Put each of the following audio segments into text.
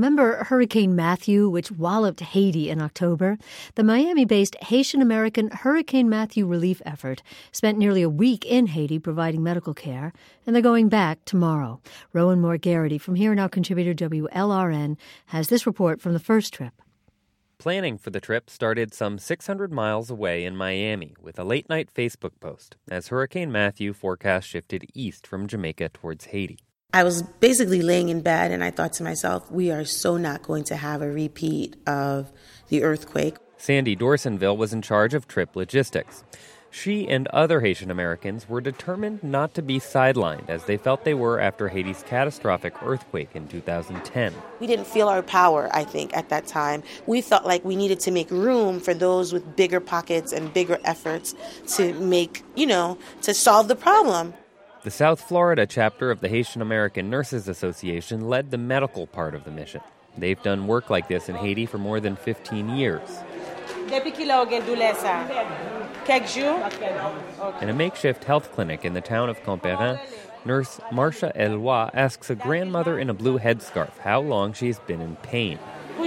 remember Hurricane Matthew, which walloped Haiti in October? The Miami-based Haitian-American Hurricane Matthew relief effort spent nearly a week in Haiti providing medical care, and they're going back tomorrow. Rowan Moore-Garrity from Here Now contributor WLRN has this report from the first trip. Planning for the trip started some 600 miles away in Miami with a late-night Facebook post as Hurricane Matthew forecast shifted east from Jamaica towards Haiti. I was basically laying in bed and I thought to myself, we are so not going to have a repeat of the earthquake. Sandy Dorsonville was in charge of trip logistics. She and other Haitian Americans were determined not to be sidelined as they felt they were after Haiti's catastrophic earthquake in 2010. We didn't feel our power, I think, at that time. We felt like we needed to make room for those with bigger pockets and bigger efforts to make, to solve the problem. The South Florida chapter of the Haitian American Nurses Association led the medical part of the mission. They've done work like this in Haiti for more than 15 years. In a makeshift health clinic in the town of Camperin, nurse Marcia Eloi asks a grandmother in a blue headscarf how long she's been in pain.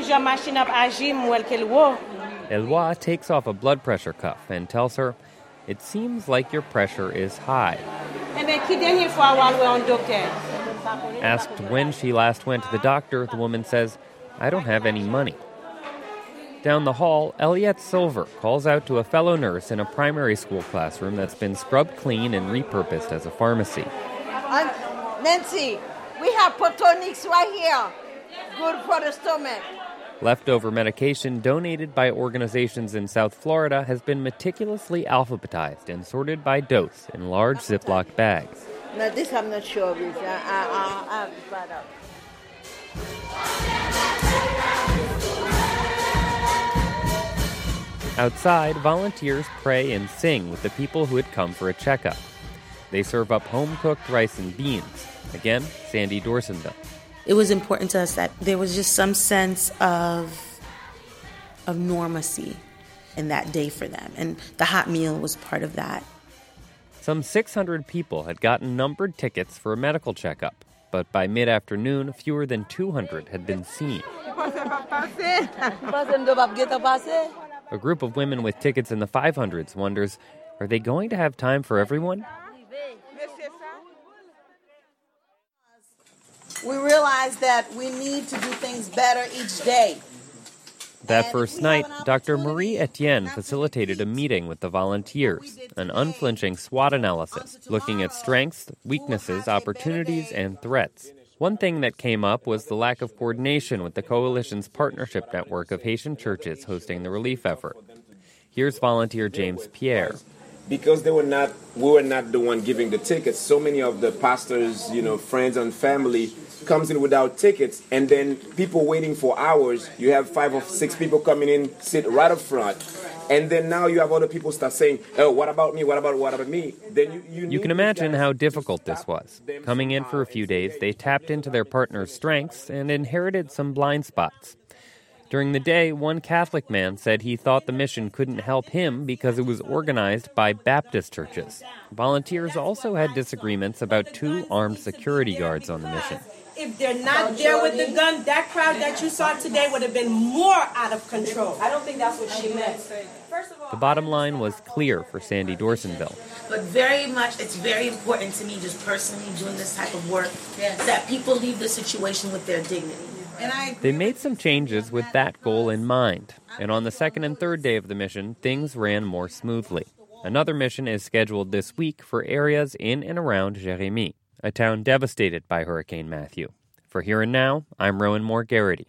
Eloi takes off a blood pressure cuff and tells her, "It seems like your pressure is high." Asked when she last went to the doctor, the woman says, "I don't have any money." Down the hall, Eliette Silver calls out to a fellow nurse in a primary school classroom that's been scrubbed clean and repurposed as a pharmacy. Nancy, we have Potonix right here. Good for the stomach. Leftover medication donated by organizations in South Florida has been meticulously alphabetized and sorted by dose in large Ziploc bags. Now this I'm not sure of. I'll find out. Outside, volunteers pray and sing with the people who had come for a checkup. They serve up home-cooked rice and beans. Again, Sandy Dorsonville. It was important to us that there was just some sense of normalcy in that day for them, and the hot meal was part of that. Some 600 people had gotten numbered tickets for a medical checkup, but by mid-afternoon, fewer than 200 had been seen. A group of women with tickets in the 500s wonders, are they going to have time for everyone? We realize that we need to do things better each day. That first night, Dr. Marie Etienne facilitated a meeting with the volunteers, an unflinching SWOT analysis, looking at strengths, weaknesses, opportunities, and threats. One thing that came up was the lack of coordination with the coalition's partnership network of Haitian churches hosting the relief effort. Here's volunteer James Pierre. Because we were not the one giving the tickets, so many of the pastors, friends and family comes in without tickets, and then people waiting for hours. You have 5 or 6 people coming in, sit right up front, and then now you have other people start saying, "Oh, what about me? What about me?" Then you can imagine how difficult this was. Coming in for a few days, they tapped into their partner's strengths and inherited some blind spots. During the day, one Catholic man said he thought the mission couldn't help him because it was organized by Baptist churches. Volunteers also had disagreements about 2 armed security guards on the mission. If they're not there with the gun, that crowd that you saw today would have been more out of control. I don't think that's what she meant. The bottom line was clear for Sandy Dorsonville. But it's very important to me, just personally doing this type of work, that people leave the situation with their dignity. They made some changes with that goal in mind, and on the second and third day of the mission, things ran more smoothly. Another mission is scheduled this week for areas in and around Jérémie, a town devastated by Hurricane Matthew. For Here and Now, I'm Rowan Moore-Garrity.